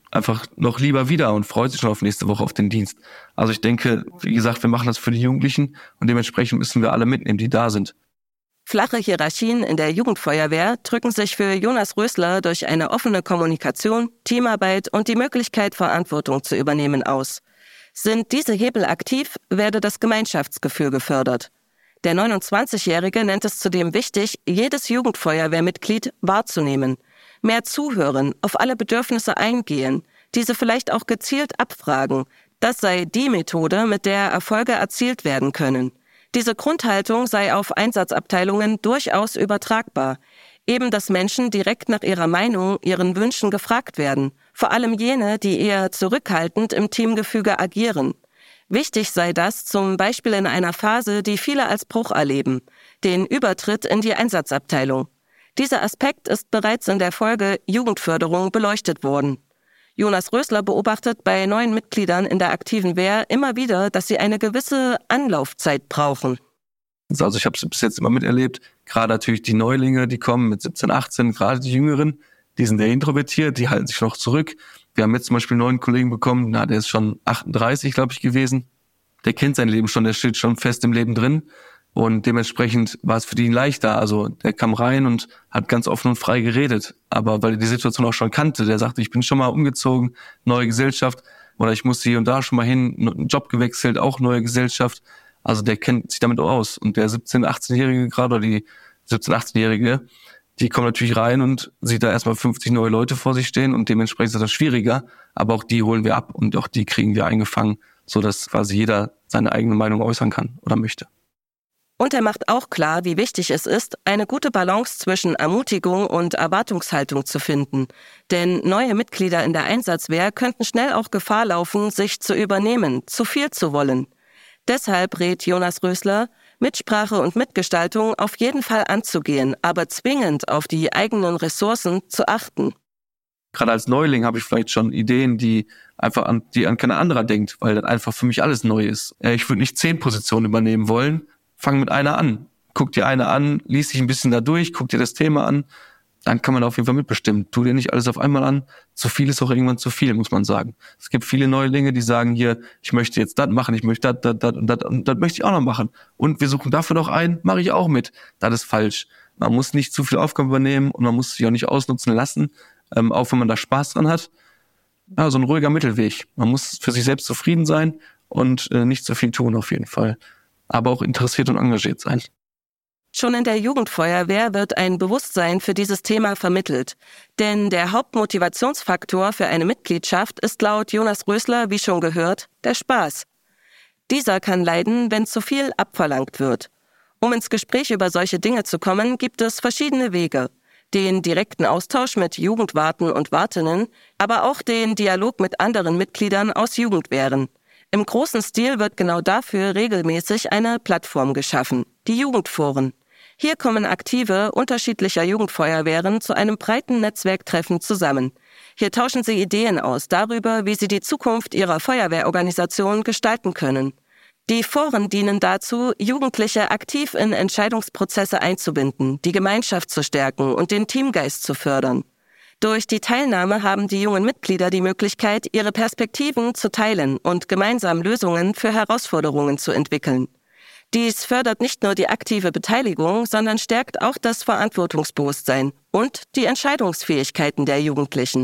noch lieber wieder und freut sich schon auf nächste Woche auf den Dienst. Also ich denke, wie gesagt, wir machen das für die Jugendlichen und dementsprechend müssen wir alle mitnehmen, die da sind. Flache Hierarchien in der Jugendfeuerwehr drücken sich für Jonas Rösler durch eine offene Kommunikation, Teamarbeit und die Möglichkeit, Verantwortung zu übernehmen aus. Sind diese Hebel aktiv, werde das Gemeinschaftsgefühl gefördert. Der 29-Jährige nennt es zudem wichtig, jedes Jugendfeuerwehrmitglied wahrzunehmen. Mehr zuhören, auf alle Bedürfnisse eingehen, diese vielleicht auch gezielt abfragen. Das sei die Methode, mit der Erfolge erzielt werden können. Diese Grundhaltung sei auf Einsatzabteilungen durchaus übertragbar. Eben, dass Menschen direkt nach ihrer Meinung, ihren Wünschen gefragt werden. Vor allem jene, die eher zurückhaltend im Teamgefüge agieren. Wichtig sei das zum Beispiel in einer Phase, die viele als Bruch erleben, den Übertritt in die Einsatzabteilung. Dieser Aspekt ist bereits in der Folge Jugendförderung beleuchtet worden. Jonas Rösler beobachtet bei neuen Mitgliedern in der aktiven Wehr immer wieder, dass sie eine gewisse Anlaufzeit brauchen. Also ich habe es bis jetzt immer miterlebt, gerade natürlich die Neulinge, die kommen mit 17, 18, gerade die Jüngeren, die sind sehr introvertiert, die halten sich noch zurück. Wir haben jetzt zum Beispiel einen neuen Kollegen bekommen, der ist schon 38, glaube ich, gewesen. Der kennt sein Leben schon, der steht schon fest im Leben drin. Und dementsprechend war es für ihn leichter. Also der kam rein und hat ganz offen und frei geredet. Aber weil er die Situation auch schon kannte, der sagte, ich bin schon mal umgezogen, neue Gesellschaft. Oder ich musste hier und da schon mal hin, einen Job gewechselt, auch neue Gesellschaft. Also der kennt sich damit auch aus. Und der 17-, 18-Jährige gerade, oder die 17-, 18-Jährige, die kommen natürlich rein und sieht da erstmal 50 neue Leute vor sich stehen und dementsprechend ist das schwieriger. Aber auch die holen wir ab und auch die kriegen wir eingefangen, sodass quasi jeder seine eigene Meinung äußern kann oder möchte. Und er macht auch klar, wie wichtig es ist, eine gute Balance zwischen Ermutigung und Erwartungshaltung zu finden. Denn neue Mitglieder in der Einsatzwehr könnten schnell auch Gefahr laufen, sich zu übernehmen, zu viel zu wollen. Deshalb rät Jonas Rösler, Mitsprache und Mitgestaltung auf jeden Fall anzugehen, aber zwingend auf die eigenen Ressourcen zu achten. Gerade als Neuling habe ich vielleicht schon Ideen, die an keiner anderer denkt, weil das einfach für mich alles neu ist. Ich würde nicht 10 Positionen übernehmen wollen. Fang mit einer an. Guck dir eine an, lies dich ein bisschen da durch, guck dir das Thema an. Dann kann man auf jeden Fall mitbestimmen. Tu dir nicht alles auf einmal an. Zu viel ist auch irgendwann zu viel, muss man sagen. Es gibt viele Neulinge, die sagen hier, ich möchte jetzt das machen, ich möchte das und das möchte ich auch noch machen. Und wir suchen dafür noch einen, mache ich auch mit. Das ist falsch. Man muss nicht zu viel Aufgaben übernehmen und man muss sich auch nicht ausnutzen lassen, auch wenn man da Spaß dran hat. Ja, so ein ruhiger Mittelweg. Man muss für sich selbst zufrieden sein und nicht zu viel tun auf jeden Fall. Aber auch interessiert und engagiert sein. Schon in der Jugendfeuerwehr wird ein Bewusstsein für dieses Thema vermittelt. Denn der Hauptmotivationsfaktor für eine Mitgliedschaft ist laut Jonas Rösler, wie schon gehört, der Spaß. Dieser kann leiden, wenn zu viel abverlangt wird. Um ins Gespräch über solche Dinge zu kommen, gibt es verschiedene Wege. Den direkten Austausch mit Jugendwarten und Wartinnen, aber auch den Dialog mit anderen Mitgliedern aus Jugendwehren. Im großen Stil wird genau dafür regelmäßig eine Plattform geschaffen, die Jugendforen. Hier kommen Aktive unterschiedlicher Jugendfeuerwehren zu einem breiten Netzwerktreffen zusammen. Hier tauschen sie Ideen aus darüber, wie sie die Zukunft ihrer Feuerwehrorganisation gestalten können. Die Foren dienen dazu, Jugendliche aktiv in Entscheidungsprozesse einzubinden, die Gemeinschaft zu stärken und den Teamgeist zu fördern. Durch die Teilnahme haben die jungen Mitglieder die Möglichkeit, ihre Perspektiven zu teilen und gemeinsam Lösungen für Herausforderungen zu entwickeln. Dies fördert nicht nur die aktive Beteiligung, sondern stärkt auch das Verantwortungsbewusstsein und die Entscheidungsfähigkeiten der Jugendlichen.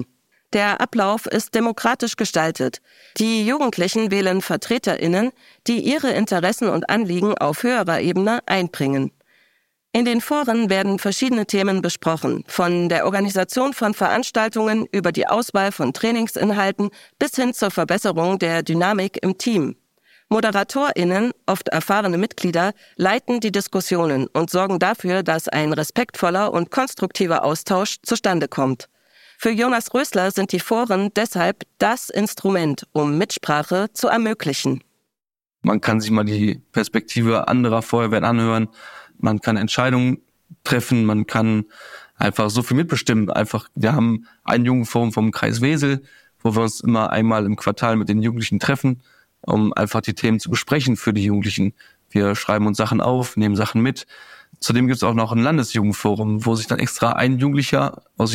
Der Ablauf ist demokratisch gestaltet. Die Jugendlichen wählen VertreterInnen, die ihre Interessen und Anliegen auf höherer Ebene einbringen. In den Foren werden verschiedene Themen besprochen, von der Organisation von Veranstaltungen über die Auswahl von Trainingsinhalten bis hin zur Verbesserung der Dynamik im Team. ModeratorInnen, oft erfahrene Mitglieder, leiten die Diskussionen und sorgen dafür, dass ein respektvoller und konstruktiver Austausch zustande kommt. Für Jonas Rösler sind die Foren deshalb das Instrument, um Mitsprache zu ermöglichen. Man kann sich mal die Perspektive anderer Feuerwehren anhören, man kann Entscheidungen treffen, man kann einfach so viel mitbestimmen. Wir haben ein Jugendforum vom Kreis Wesel, wo wir uns immer einmal im Quartal mit den Jugendlichen treffen, um einfach die Themen zu besprechen für die Jugendlichen. Wir schreiben uns Sachen auf, nehmen Sachen mit. Zudem gibt es auch noch ein Landesjugendforum, wo sich dann extra ein Jugendlicher aus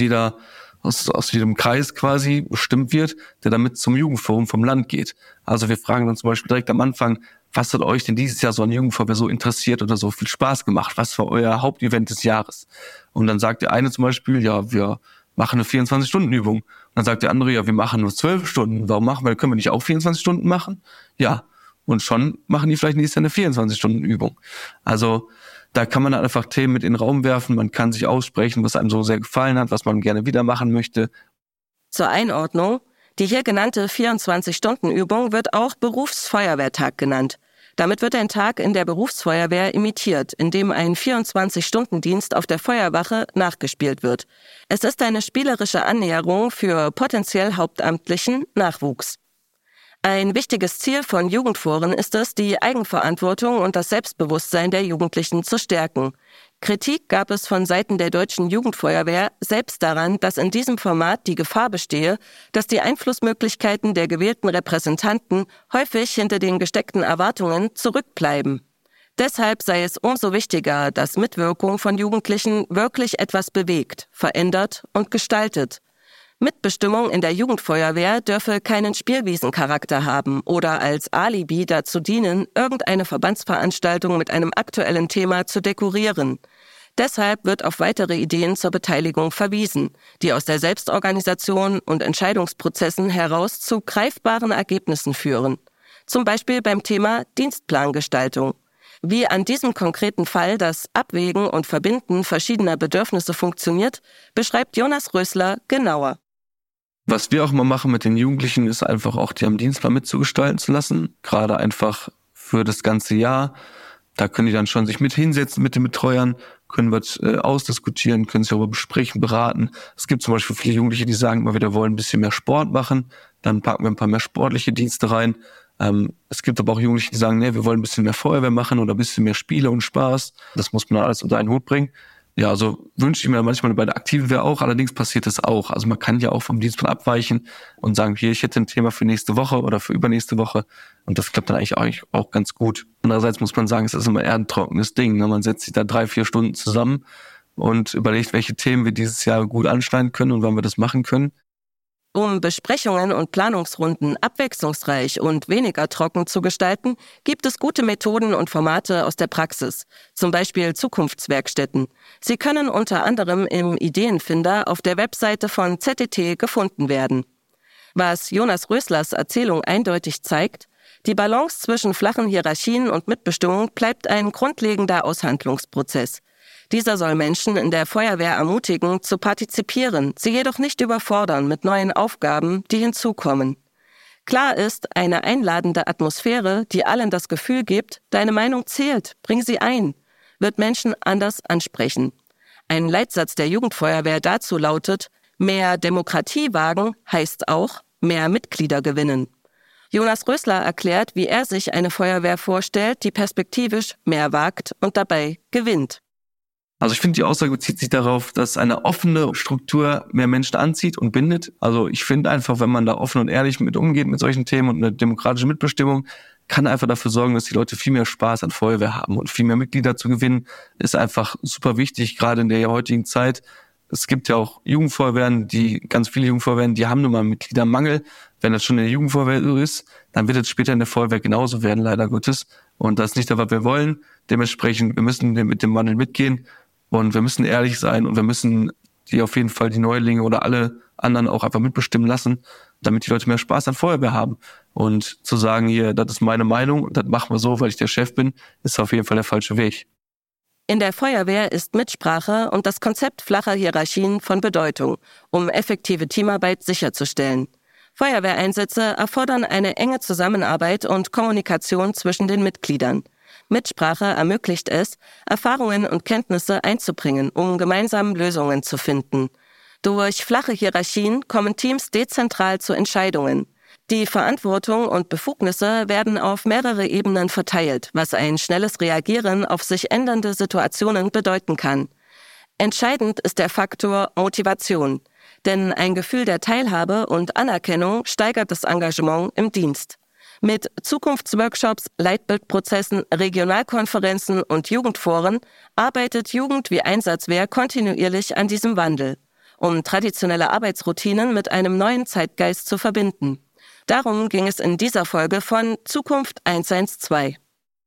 jedem Kreis quasi bestimmt wird, der damit zum Jugendforum vom Land geht. Also wir fragen dann zum Beispiel direkt am Anfang, was hat euch denn dieses Jahr so an Jugendfeuerwehr so interessiert oder so viel Spaß gemacht? Was war euer Hauptevent des Jahres? Und dann sagt der eine zum Beispiel, ja, wir machen eine 24-Stunden-Übung. Und dann sagt der andere, ja, wir machen nur 12 Stunden. Können wir nicht auch 24 Stunden machen? Ja. Und schon machen die vielleicht nächstes Jahr eine 24-Stunden-Übung. Also da kann man dann einfach Themen mit in den Raum werfen. Man kann sich aussprechen, was einem so sehr gefallen hat, was man gerne wieder machen möchte. Zur Einordnung: Die hier genannte 24-Stunden-Übung wird auch Berufsfeuerwehrtag genannt. Damit wird ein Tag in der Berufsfeuerwehr imitiert, in dem ein 24-Stunden-Dienst auf der Feuerwache nachgespielt wird. Es ist eine spielerische Annäherung für potenziell hauptamtlichen Nachwuchs. Ein wichtiges Ziel von Jugendforen ist es, die Eigenverantwortung und das Selbstbewusstsein der Jugendlichen zu stärken. Kritik gab es von Seiten der Deutschen Jugendfeuerwehr selbst daran, dass in diesem Format die Gefahr bestehe, dass die Einflussmöglichkeiten der gewählten Repräsentanten häufig hinter den gesteckten Erwartungen zurückbleiben. Deshalb sei es umso wichtiger, dass Mitwirkung von Jugendlichen wirklich etwas bewegt, verändert und gestaltet. Mitbestimmung in der Jugendfeuerwehr dürfe keinen Spielwiesencharakter haben oder als Alibi dazu dienen, irgendeine Verbandsveranstaltung mit einem aktuellen Thema zu dekorieren. Deshalb wird auf weitere Ideen zur Beteiligung verwiesen, die aus der Selbstorganisation und Entscheidungsprozessen heraus zu greifbaren Ergebnissen führen. Zum Beispiel beim Thema Dienstplangestaltung. Wie an diesem konkreten Fall das Abwägen und Verbinden verschiedener Bedürfnisse funktioniert, beschreibt Jonas Rösler genauer. Was wir auch mal machen mit den Jugendlichen, ist einfach auch die am Dienstplan mitzugestalten zu lassen. Gerade einfach für das ganze Jahr. Da können die dann schon sich mit hinsetzen mit den Betreuern, können wir ausdiskutieren, können sich darüber besprechen, beraten. Es gibt zum Beispiel viele Jugendliche, die sagen immer wieder, wollen ein bisschen mehr Sport machen. Dann packen wir ein paar mehr sportliche Dienste rein. Es gibt aber auch Jugendliche, die sagen, nee, wir wollen ein bisschen mehr Feuerwehr machen oder ein bisschen mehr Spiele und Spaß. Das muss man alles unter einen Hut bringen. Ja, also wünsche ich mir manchmal bei der Aktive Wehr auch, allerdings passiert das auch. Also man kann ja auch vom Dienstplan abweichen und sagen, hier, ich hätte ein Thema für nächste Woche oder für übernächste Woche. Und das klappt dann eigentlich auch ganz gut. Andererseits muss man sagen, es ist immer eher ein trockenes Ding. Man setzt sich da 3-4 Stunden zusammen und überlegt, welche Themen wir dieses Jahr gut anschneiden können und wann wir das machen können. Um Besprechungen und Planungsrunden abwechslungsreich und weniger trocken zu gestalten, gibt es gute Methoden und Formate aus der Praxis, zum Beispiel Zukunftswerkstätten. Sie können unter anderem im Ideenfinder auf der Webseite von ZDT gefunden werden. Was Jonas Röslers Erzählung eindeutig zeigt: Die Balance zwischen flachen Hierarchien und Mitbestimmung bleibt ein grundlegender Aushandlungsprozess. Dieser soll Menschen in der Feuerwehr ermutigen, zu partizipieren, sie jedoch nicht überfordern mit neuen Aufgaben, die hinzukommen. Klar ist, eine einladende Atmosphäre, die allen das Gefühl gibt, deine Meinung zählt, bring sie ein, wird Menschen anders ansprechen. Ein Leitsatz der Jugendfeuerwehr dazu lautet: Mehr Demokratie wagen heißt auch mehr Mitglieder gewinnen. Jonas Rösler erklärt, wie er sich eine Feuerwehr vorstellt, die perspektivisch mehr wagt und dabei gewinnt. Also ich finde, die Aussage bezieht sich darauf, dass eine offene Struktur mehr Menschen anzieht und bindet. Also ich finde einfach, wenn man da offen und ehrlich mit umgeht mit solchen Themen und eine demokratische Mitbestimmung, kann einfach dafür sorgen, dass die Leute viel mehr Spaß an Feuerwehr haben. Und viel mehr Mitglieder zu gewinnen, ist einfach super wichtig, gerade in der heutigen Zeit. Es gibt ja auch Jugendfeuerwehren, ganz viele Jugendfeuerwehren, die haben nun mal einen Mitgliedermangel. Wenn das schon in der Jugendfeuerwehr so ist, dann wird es später in der Feuerwehr genauso werden, leider Gottes. Und das ist nicht das, was wir wollen. Dementsprechend, wir müssen mit dem Wandel mitgehen. Und wir müssen ehrlich sein und wir müssen die auf jeden Fall die Neulinge oder alle anderen auch einfach mitbestimmen lassen, damit die Leute mehr Spaß an Feuerwehr haben. Und zu sagen, hier, das ist meine Meinung, das machen wir so, weil ich der Chef bin, ist auf jeden Fall der falsche Weg. In der Feuerwehr ist Mitsprache und das Konzept flacher Hierarchien von Bedeutung, um effektive Teamarbeit sicherzustellen. Feuerwehreinsätze erfordern eine enge Zusammenarbeit und Kommunikation zwischen den Mitgliedern. Mitsprache ermöglicht es, Erfahrungen und Kenntnisse einzubringen, um gemeinsam Lösungen zu finden. Durch flache Hierarchien kommen Teams dezentral zu Entscheidungen. Die Verantwortung und Befugnisse werden auf mehrere Ebenen verteilt, was ein schnelles Reagieren auf sich ändernde Situationen bedeuten kann. Entscheidend ist der Faktor Motivation, denn ein Gefühl der Teilhabe und Anerkennung steigert das Engagement im Dienst. Mit Zukunftsworkshops, Leitbildprozessen, Regionalkonferenzen und Jugendforen arbeitet Jugend wie Einsatzwehr kontinuierlich an diesem Wandel, um traditionelle Arbeitsroutinen mit einem neuen Zeitgeist zu verbinden. Darum ging es in dieser Folge von Zukunft 112.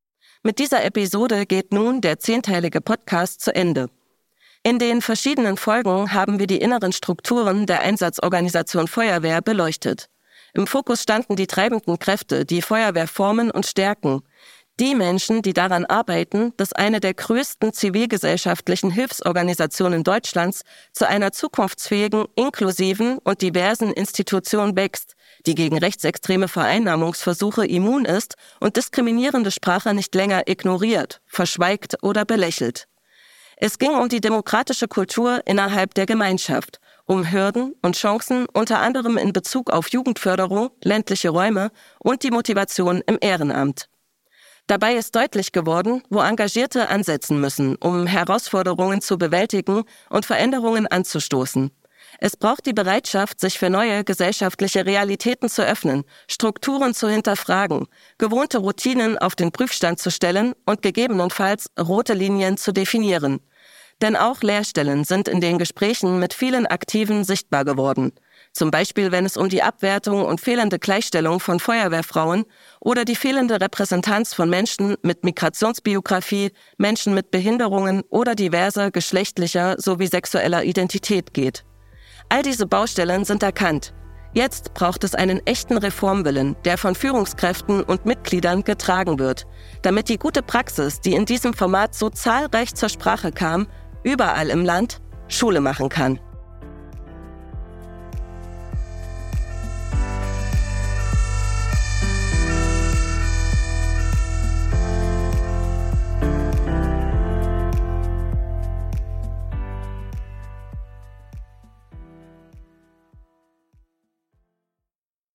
Mit dieser Episode geht nun der 10-teilige Podcast zu Ende. In den verschiedenen Folgen haben wir die inneren Strukturen der Einsatzorganisation Feuerwehr beleuchtet. Im Fokus standen die treibenden Kräfte, die Feuerwehr formen und stärken. Die Menschen, die daran arbeiten, dass eine der größten zivilgesellschaftlichen Hilfsorganisationen Deutschlands zu einer zukunftsfähigen, inklusiven und diversen Institution wächst, die gegen rechtsextreme Vereinnahmungsversuche immun ist und diskriminierende Sprache nicht länger ignoriert, verschweigt oder belächelt. Es ging um die demokratische Kultur innerhalb der Gemeinschaft, um Hürden und Chancen unter anderem in Bezug auf Jugendförderung, ländliche Räume und die Motivation im Ehrenamt. Dabei ist deutlich geworden, wo Engagierte ansetzen müssen, um Herausforderungen zu bewältigen und Veränderungen anzustoßen. Es braucht die Bereitschaft, sich für neue gesellschaftliche Realitäten zu öffnen, Strukturen zu hinterfragen, gewohnte Routinen auf den Prüfstand zu stellen und gegebenenfalls rote Linien zu definieren. Denn auch Leerstellen sind in den Gesprächen mit vielen Aktiven sichtbar geworden. Zum Beispiel, wenn es um die Abwertung und fehlende Gleichstellung von Feuerwehrfrauen oder die fehlende Repräsentanz von Menschen mit Migrationsbiografie, Menschen mit Behinderungen oder diverser geschlechtlicher sowie sexueller Identität geht. All diese Baustellen sind erkannt. Jetzt braucht es einen echten Reformwillen, der von Führungskräften und Mitgliedern getragen wird, damit die gute Praxis, die in diesem Format so zahlreich zur Sprache kam, überall im Land Schule machen kann.